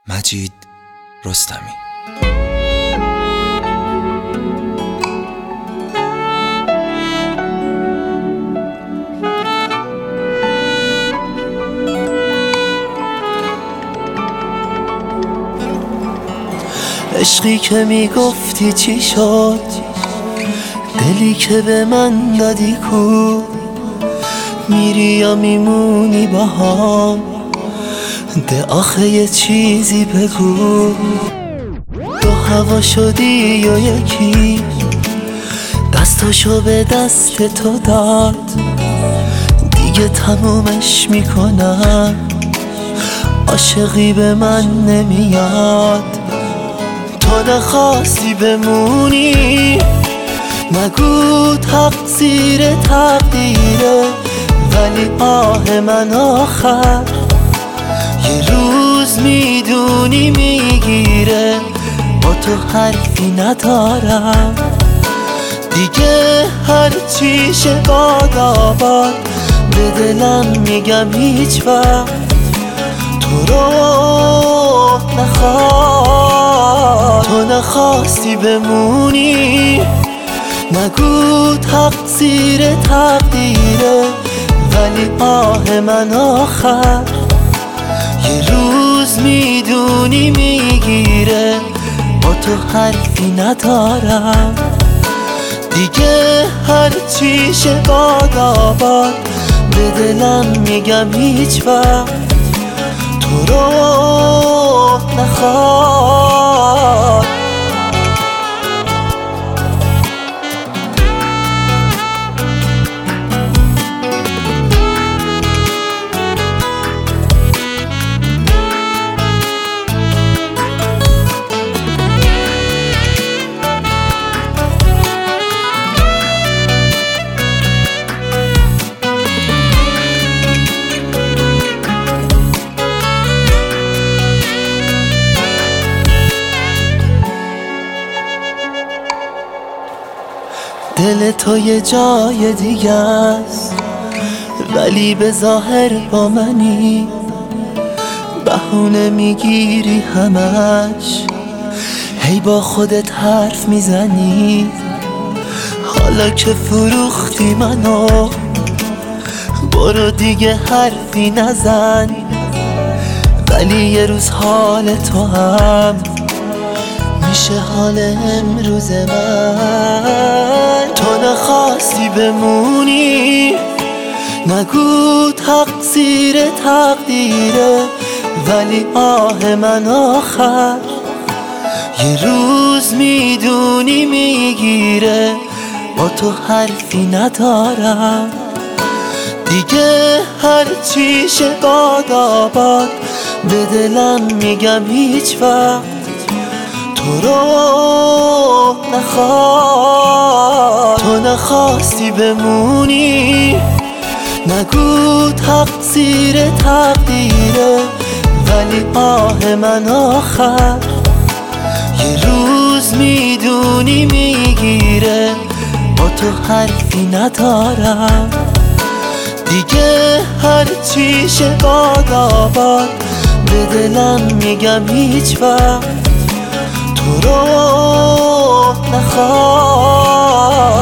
مجید رستمی. عشقی که میگفتی چی شد، دلی که به من دادی کو، میری یا میمونی با هم، ده آخه یه چیزی بگو. دو هوا شدی یا یکی، دستاشو به دست تو داد، دیگه تمومش میکنم، عاشقی به من نمیاد. تو نخواستی بمونی، نگو تقصیر تقدیره، ولی آه من آخر یه روز میدونی میگیره. با تو حرفی ندارم دیگه، هرچی شه باد آباد، به دلم میگم هیچ وقت تو رو نخواد. تو نخواستی بمونی، نگو تقصیر تقدیره، ولی آه من آخر یه روز میدونی میگیره. با تو حرفی ندارم دیگه، هرچی شه باد آباد، به دلم میگم هیچ وقت تو رو نخواد. دل تو یه جای دیگه است، ولی به ظاهر با منی، بهونه میگیری همش، هی با خودت حرف میزنی. حالا که فروختی منو، برو دیگه حرفی نزن، ولی یه روز حال تو هم میشه حال امروز من. تو نخواستی بمونی، نگو تقصیر تقدیره، ولی آه من آخر یه روز میدونی میگیره. با تو حرفی ندارم دیگه، هرچی شه باد آباد، به دلم میگم هیچ وقت تو رو نخواد. تو نخواستی بمونی، نگو تقصیر تقدیره، ولی آه من آخر یه روز میدونی میگیره. با تو حرفی ندارم دیگه، هرچی شه باد آباد، به دلم میگم هیچ وقت تو رو نخواد.